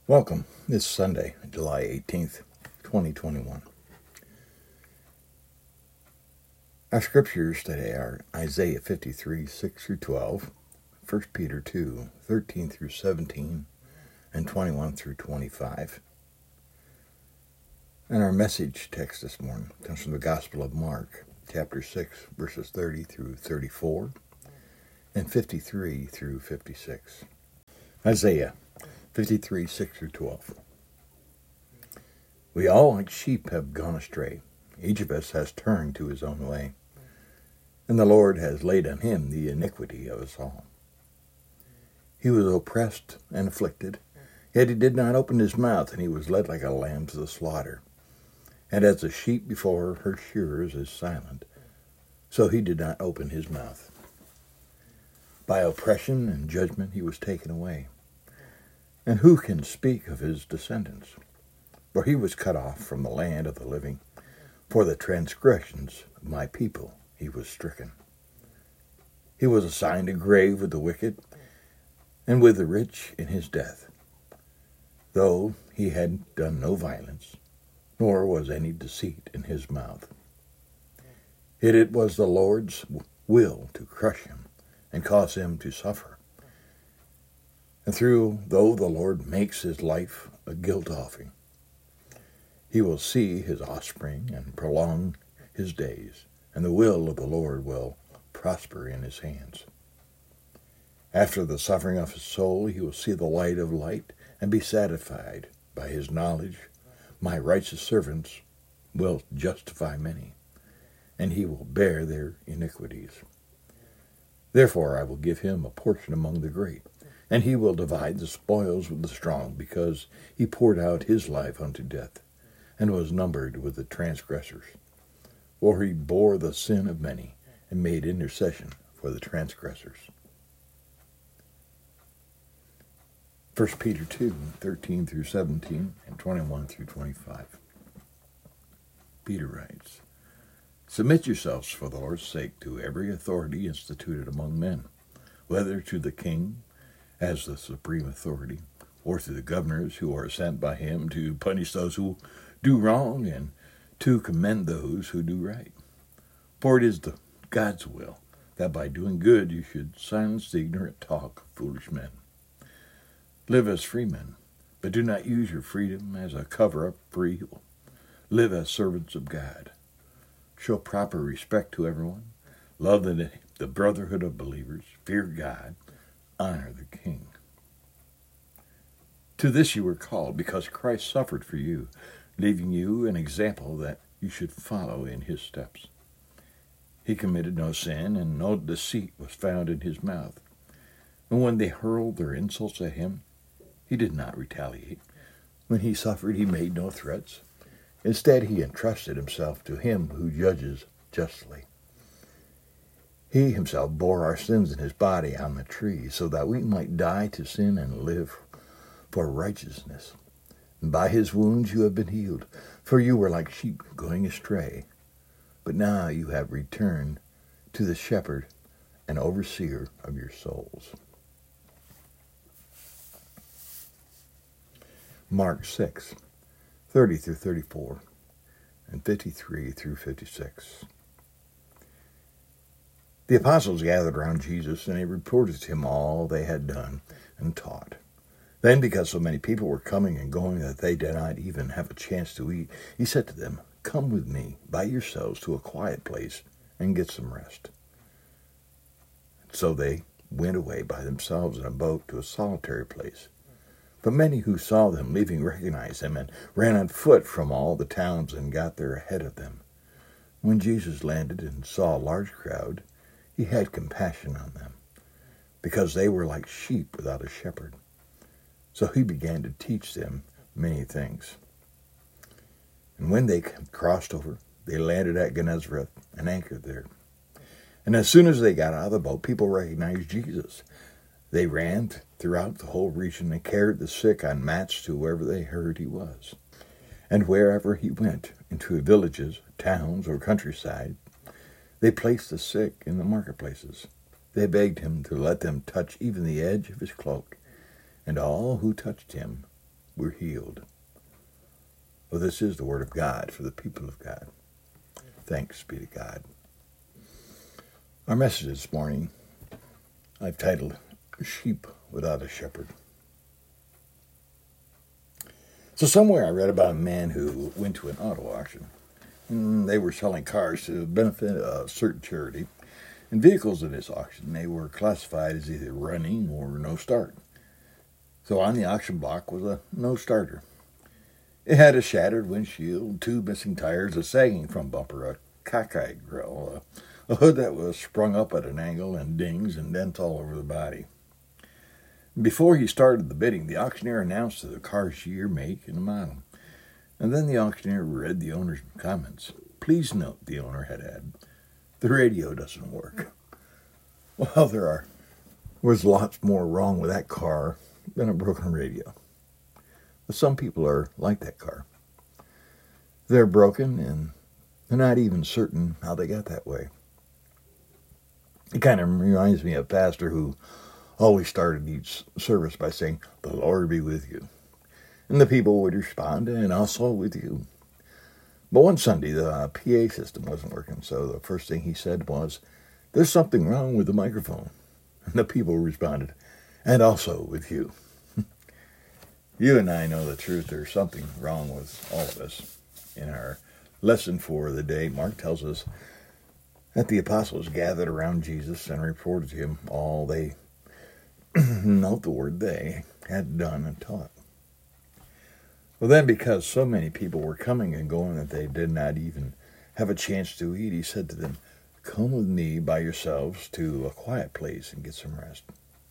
Welcome. This Sunday, July 18th, 2021. Our scriptures today are Isaiah 53, 6 through 12, 1 Peter 2, 13 through 17, and 21 through 25. And our message text this morning comes from the Gospel of Mark, chapter 6, verses 30 through 34, and 53 through 56. Isaiah 53, 6 through 12. We all like sheep have gone astray. Each of us has turned to his own way. And the Lord has laid on him the iniquity of us all. He was oppressed and afflicted, yet he did not open his mouth, and he was led like a lamb to the slaughter. And as a sheep before her shearers is silent, so he did not open his mouth. By oppression and judgment he was taken away. And who can speak of his descendants? For he was cut off from the land of the living. For the transgressions of my people he was stricken. He was assigned a grave with the wicked, and with the rich in his death. Though he had done no violence, nor was any deceit in his mouth. Yet it was the Lord's will to crush him, and cause him to suffer. And though the Lord makes his life a guilt offering, he will see his offspring and prolong his days, and the will of the Lord will prosper in his hands. After the suffering of his soul, he will see the light of light and be satisfied by his knowledge. My righteous servants will justify many, and he will bear their iniquities. Therefore I will give him a portion among the great, and he will divide the spoils with the strong, because he poured out his life unto death, and was numbered with the transgressors. For he bore the sin of many, and made intercession for the transgressors. 1 Peter 2, 13 through 17, and 21 through 25. Peter writes, Submit yourselves for the Lord's sake to every authority instituted among men, whether to the king, as the supreme authority, or to the governors who are sent by him to punish those who do wrong and to commend those who do right. For it is God's will that by doing good you should silence the ignorant talk of foolish men. Live as free men, but do not use your freedom as a cover-up for evil. Live as servants of God. Show proper respect to everyone. Love the brotherhood of believers. Fear God. Honor the king. To this you were called, because Christ suffered for you, leaving you an example that you should follow in his steps. He committed no sin, and no deceit was found in his mouth. And when they hurled their insults at him, he did not retaliate. When he suffered, he made no threats. Instead, he entrusted himself to him who judges justly. He himself bore our sins in his body on the tree, so that we might die to sin and live for righteousness. And by his wounds you have been healed, for you were like sheep going astray. But now you have returned to the shepherd and overseer of your souls. Mark 6, 30 through 34, and 53 through 56. The apostles gathered around Jesus, and they reported to him all they had done and taught. Then, because so many people were coming and going that they did not even have a chance to eat, he said to them, Come with me by yourselves to a quiet place and get some rest. So they went away by themselves in a boat to a solitary place. But many who saw them leaving recognized them and ran on foot from all the towns and got there ahead of them. When Jesus landed and saw a large crowd, he had compassion on them, because they were like sheep without a shepherd. So he began to teach them many things. And when they crossed over, they landed at Gennesaret and anchored there. And as soon as they got out of the boat, people recognized Jesus. They ran throughout the whole region and carried the sick on mats to wherever they heard he was. And wherever he went, into villages, towns, or countryside, they placed the sick in the marketplaces. They begged him to let them touch even the edge of his cloak, and all who touched him were healed. Well, this is the word of God for the people of God. Thanks be to God. Our message this morning, I've titled, Sheep Without a Shepherd. So somewhere I read about a man who went to an auto auction. And they were selling cars to benefit a certain charity. And vehicles in this auction, they were classified as either running or no start. So on the auction block was a no starter. It had a shattered windshield, 2 missing tires, a sagging front bumper, a cockeyed grille, a hood that was sprung up at an angle, and dings and dents all over the body. Before he started the bidding, the auctioneer announced the car's year, make, and model. And then the auctioneer read the owner's comments. Please note, the owner had added, the radio doesn't work. Well, there was lots more wrong with that car than a broken radio. But some people are like that car. They're broken, and they're not even certain how they got that way. It kind of reminds me of a pastor who always started each service by saying, the Lord be with you. And the people would respond, and also with you. But one Sunday, the PA system wasn't working, so the first thing he said was, there's something wrong with the microphone. And the people responded, and also with you. You and I know the truth. There's something wrong with all of us. In our lesson for the day, Mark tells us that the apostles gathered around Jesus and reported to him all they, note the word they, had done and taught. Well, then, because so many people were coming and going that they did not even have a chance to eat, he said to them, come with me by yourselves to a quiet place and get some rest.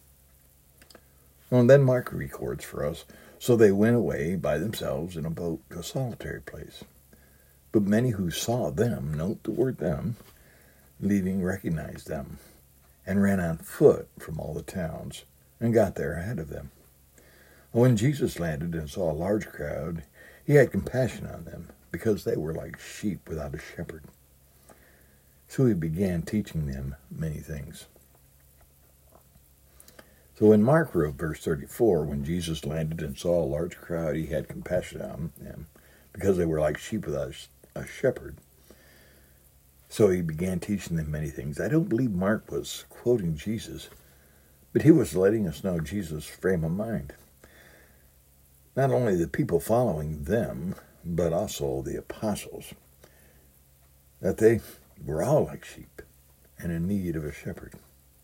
Well, and then Mark records for us, so they went away by themselves in a boat to a solitary place. But many who saw them, note the word them, leaving recognized them, and ran on foot from all the towns, and got there ahead of them. When Jesus landed and saw a large crowd, he had compassion on them, because they were like sheep without a shepherd. So he began teaching them many things. So when Mark wrote verse 34, when Jesus landed and saw a large crowd, he had compassion on them, because they were like sheep without a shepherd. So he began teaching them many things. I don't believe Mark was quoting Jesus, but he was letting us know Jesus' frame of mind. Not only the people following them, but also the apostles, that they were all like sheep and in need of a shepherd.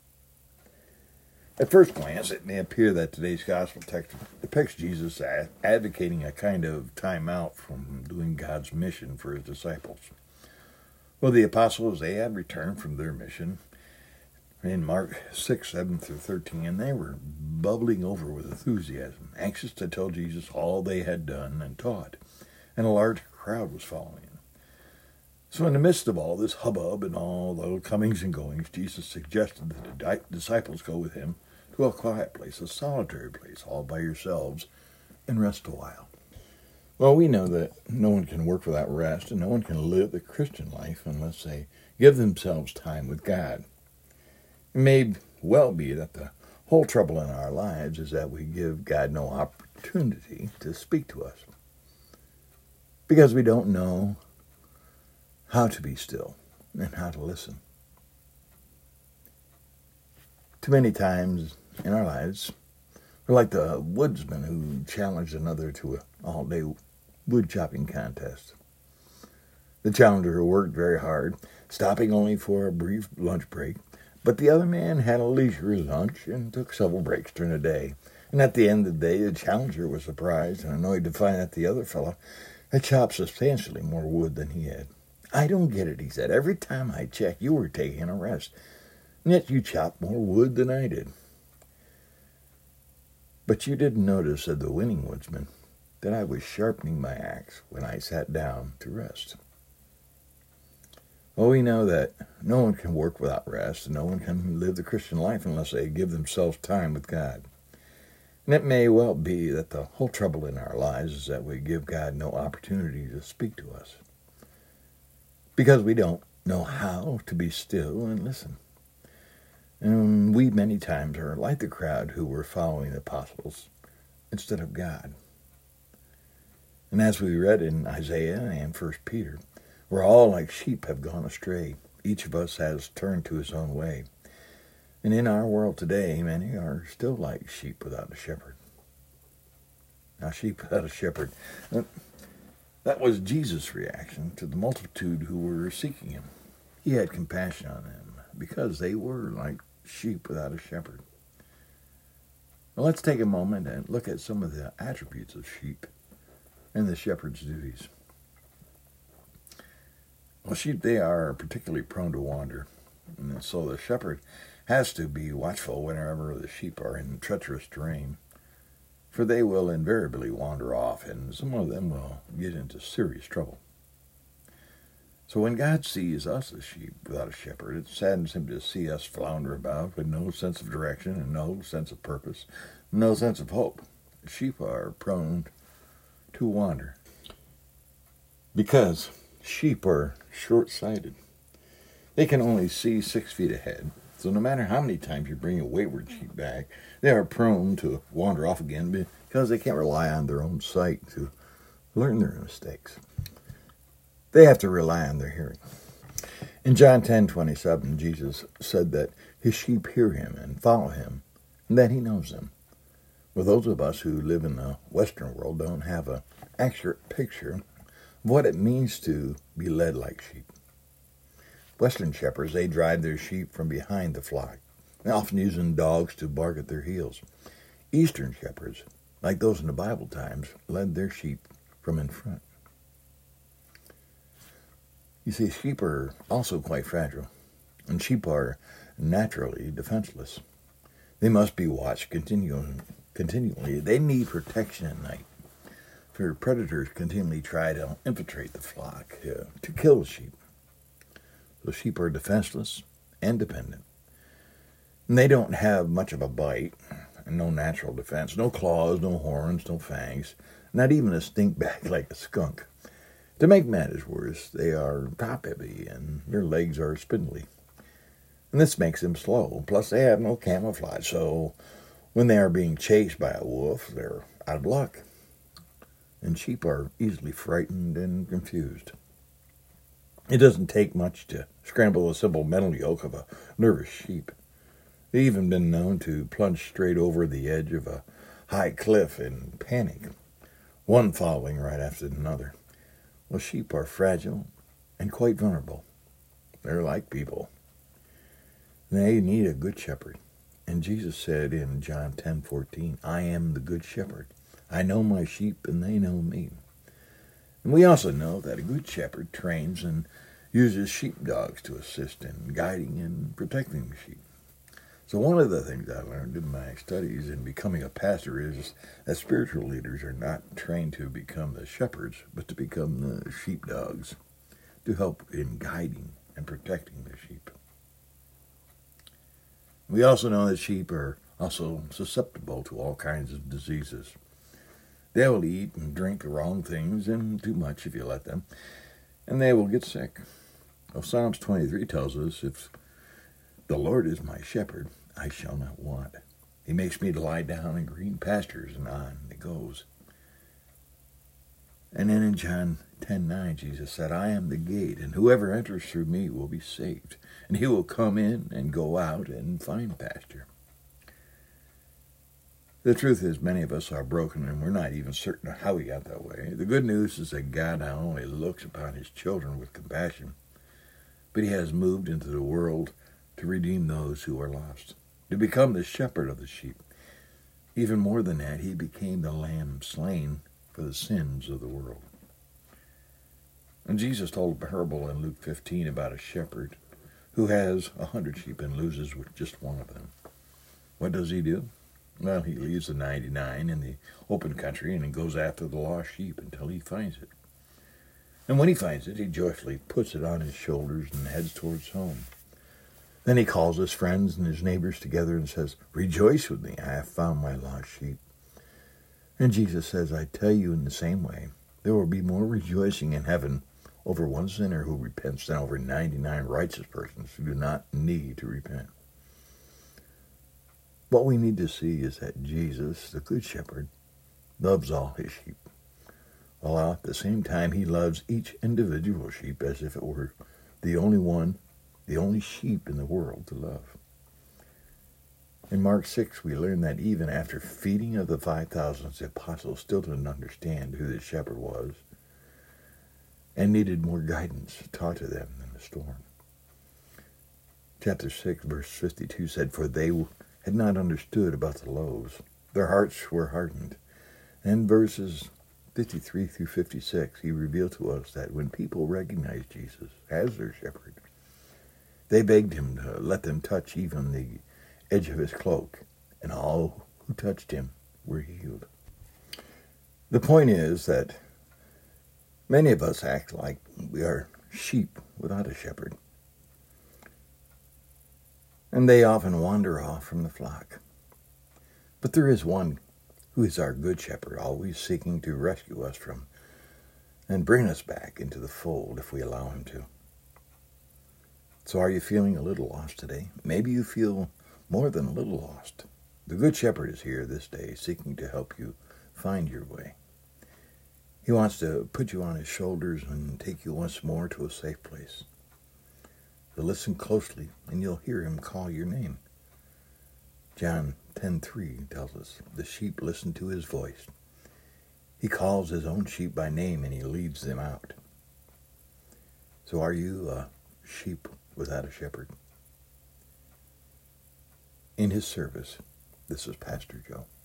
At first glance, it may appear that today's gospel text depicts Jesus advocating a kind of time out from doing God's mission for his disciples. Well, the apostles, they had returned from their mission in Mark 6, 7 through 13, and they were bubbling over with enthusiasm, anxious to tell Jesus all they had done and taught, and a large crowd was following them. So in the midst of all this hubbub and all the comings and goings, Jesus suggested that the disciples go with him to a quiet place, a solitary place, all by yourselves, and rest a while. Well, we know that no one can work without rest, and no one can live the Christian life unless they give themselves time with God. It may well be that the whole trouble in our lives is that we give God no opportunity to speak to us, because we don't know how to be still and how to listen. Too many times in our lives, we're like the woodsman who challenged another to an all-day wood chopping contest. The challenger worked very hard, stopping only for a brief lunch break, but the other man had a leisurely lunch and took several breaks during the day. And at the end of the day, the challenger was surprised and annoyed to find that the other fellow had chopped substantially more wood than he had. I don't get it, he said. Every time I check, you were taking a rest, and yet you chopped more wood than I did. But you didn't notice, said the winning woodsman, that I was sharpening my axe when I sat down to rest. Well, we know that no one can work without rest, and no one can live the Christian life unless they give themselves time with God. And it may well be that the whole trouble in our lives is that we give God no opportunity to speak to us, because we don't know how to be still and listen. And we many times are like the crowd who were following the apostles instead of God. And as we read in Isaiah and 1 Peter, we're all like sheep have gone astray. Each of us has turned to his own way. And in our world today, many are still like sheep without a shepherd. Now, sheep without a shepherd. That was Jesus' reaction to the multitude who were seeking him. He had compassion on them because they were like sheep without a shepherd. Well, let's take a moment and look at some of the attributes of sheep and the shepherd's duties. Well, sheep, they are particularly prone to wander. And so the shepherd has to be watchful whenever the sheep are in treacherous terrain, for they will invariably wander off, and some of them will get into serious trouble. So when God sees us as sheep without a shepherd, it saddens him to see us flounder about with no sense of direction and no sense of purpose, no sense of hope. Sheep are prone to wander because sheep are short-sighted. They can only see 6 feet ahead, so no matter how many times you bring a wayward sheep back, they are prone to wander off again because they can't rely on their own sight to learn their mistakes. They have to rely on their hearing. In John 10:27, Jesus said that his sheep hear him and follow him, and that he knows them. Well, those of us who live in the Western world don't have an accurate picture of what it means to be led like sheep. Western shepherds, they drive their sheep from behind the flock, often using dogs to bark at their heels. Eastern shepherds, like those in the Bible times, led their sheep from in front. You see, sheep are also quite fragile, and sheep are naturally defenseless. They must be watched continually. They need protection at night, for predators continually try to infiltrate the flock to kill the sheep. So sheep are defenseless and dependent. And they don't have much of a bite, and no natural defense, no claws, no horns, no fangs, not even a stink bag like a skunk. To make matters worse, they are top-heavy and their legs are spindly. And this makes them slow. Plus, they have no camouflage, so when they are being chased by a wolf, they're out of luck. And sheep are easily frightened and confused. It doesn't take much to scramble the simple mental yoke of a nervous sheep. They've even been known to plunge straight over the edge of a high cliff in panic, one following right after another. Well, sheep are fragile and quite vulnerable. They're like people. They need a good shepherd. And Jesus said in John 10:14, I am the good shepherd. I know my sheep and they know me. And we also know that a good shepherd trains and uses sheepdogs to assist in guiding and protecting the sheep. So one of the things I learned in my studies in becoming a pastor is that spiritual leaders are not trained to become the shepherds, but to become the sheepdogs, to help in guiding and protecting the sheep. We also know that sheep are also susceptible to all kinds of diseases. They will eat and drink the wrong things, and too much if you let them, and they will get sick. Well, Psalms 23 tells us, if the Lord is my shepherd, I shall not want. He makes me to lie down in green pastures, and on it goes. And then in John 10:9, Jesus said, I am the gate, and whoever enters through me will be saved, and he will come in and go out and find pasture. The truth is, many of us are broken, and we're not even certain of how we got that way. The good news is that God not only looks upon his children with compassion, but he has moved into the world to redeem those who are lost, to become the shepherd of the sheep. Even more than that, he became the lamb slain for the sins of the world. And Jesus told a parable in Luke 15 about a shepherd who has 100 sheep and loses with just one of them. What does he do? Well, he leaves the 99 in the open country and he goes after the lost sheep until he finds it. And when he finds it, he joyfully puts it on his shoulders and heads towards home. Then he calls his friends and his neighbors together and says, Rejoice with me, I have found my lost sheep. And Jesus says, I tell you in the same way, there will be more rejoicing in heaven over one sinner who repents than over 99 righteous persons who do not need to repent. What we need to see is that Jesus, the Good Shepherd, loves all his sheep. while at the same time he loves each individual sheep as if it were the only sheep in the world to love. In Mark 6, we learn that even after feeding of the 5,000, the apostles still didn't understand who the shepherd was and needed more guidance taught to them in the storm. Chapter 6, verse 52 said, "For they had not understood about the loaves. Their hearts were hardened." And verses 53 through 56, he revealed to us that when people recognized Jesus as their shepherd, they begged him to let them touch even the edge of his cloak, and all who touched him were healed. The point is that many of us act like we are sheep without a shepherd, and they often wander off from the flock. But there is one who is our good shepherd, always seeking to rescue us from and bring us back into the fold if we allow him to. So are you feeling a little lost today? Maybe you feel more than a little lost. The Good Shepherd is here this day, seeking to help you find your way. He wants to put you on his shoulders and take you once more to a safe place. But listen closely, and you'll hear him call your name. John 10:3 tells us, "The sheep listen to his voice. He calls his own sheep by name, and he leads them out." So are you a sheep without a shepherd? In his service, this is Pastor Joe.